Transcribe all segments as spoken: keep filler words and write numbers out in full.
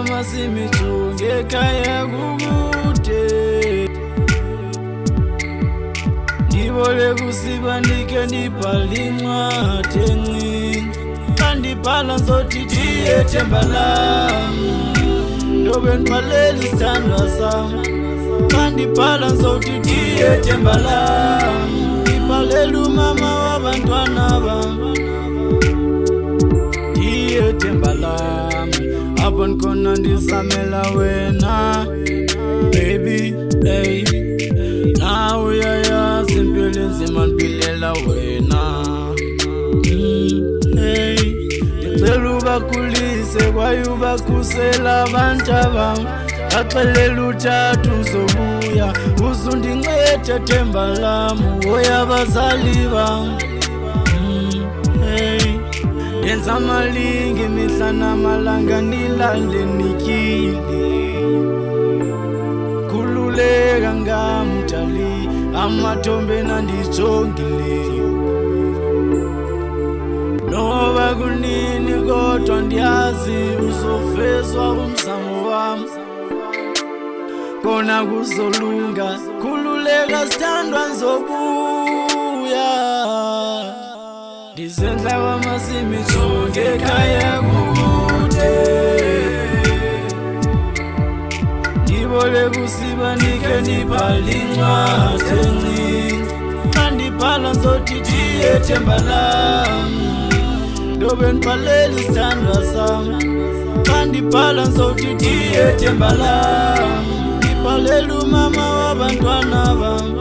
masimichunge kaya kukude ndibole kusiba ndike ndipalimwa tengi kandipala nzoti tiye tembalam ndobe npaleli standwa sam kandipala nzoti tiye tembalam ipalelu mama wabantwana bam tiye tembalam abon kona ndisamela wena baby hey now we are simply nzima mpilela wena mm, hey ndicela bakulise kwayuba kusela bantaba axelela uthathu nzobuya uzundincede themba lam oya bazali bam mm, hey yenza amalinge mihla namalanga nilale nityile kululeka ngamdali amathombe nandijongile noba kunini kodwa ndiyazi uzofezwa umzamo wam kona kuzolunga kululeka sithandwa nzobuya ndizenza kwamasimijonge ekhaya kude ndibole kusiba ndike ndibhalincwadi encinci kandibhala nzothi tiye themba lam ndobe ndibhaleli sithandwa sam kandibhala nzothi tiye themba lam ndibhaleli umama wabantwana bam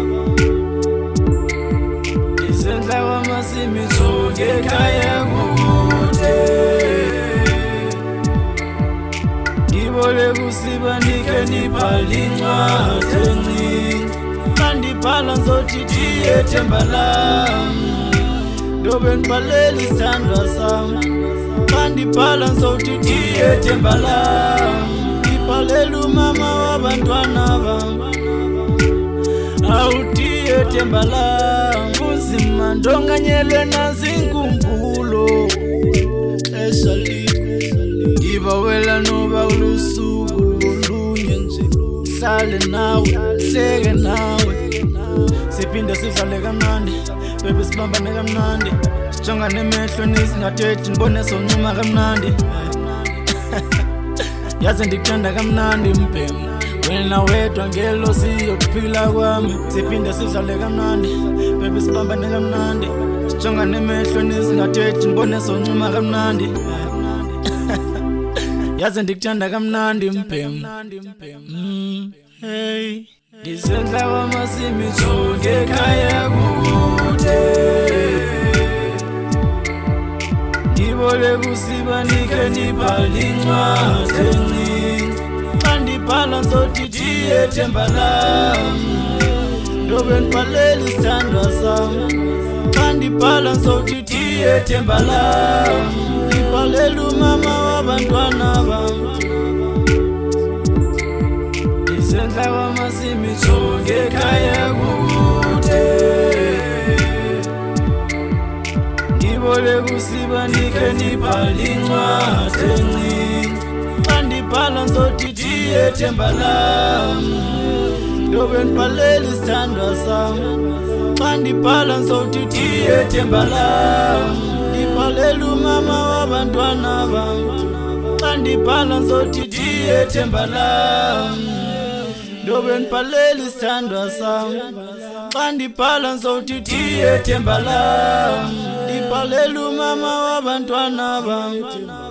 ndizenza kwamasimijonge ekhaya kude ndibole kusiba ndike ndibhalincwadi encinci kandibhala nzothi tiye themba lam ndobe ndibhaleli sithandwa sam kandibhala nzothi tiye themba lam ndibhaleli umama wabantwana bam awutiye themba lam kunzima ndonganyelwe nazinkumbulo xesha likho ndibawela noba ulusuku olunye nje hlale nawe hleke nawe siphinde sidlale kamnandi bebe sibambane kamnandi sijongane emehlweni singathethi ndibone soncuma kamnandi yaze ndikuthanda kamnandi mbhemu wena wedwa ngelo siyokuphila kwami siphinde sidlale kamnandi bebe sibambane kamnandi sijongane emehlweni singathethi ndibone soncuma kamnandi yaze ndikuthanda kamnandi mbhemu mm, hey ndizenza kwamasimijonge ekhaya kude ndibole kusiba ndike ndibhalincwadi encinci kandibhala nzothi tiye themba lam ndobe ndibhaleli sithandwa sam kandibhala nzothi tiye themba lam ndibhaleli umama wabantwana bam ndizenza kwamasimijonge ekhaya kude ndibole kusiba ndike ndibhalincwadi encinci kandibhala nzothi tiye themba lam ndobe ndibhaleli sithandwa sam kandibhala nzothi tiye themba lam ndibhaleli umama wabantwana bam kandibhala nzothi tiye themba lam ndobe ndibhaleli sithandwa sam kandibhala nzothi tiye themba lam ndibhaleli umama wabantwana bam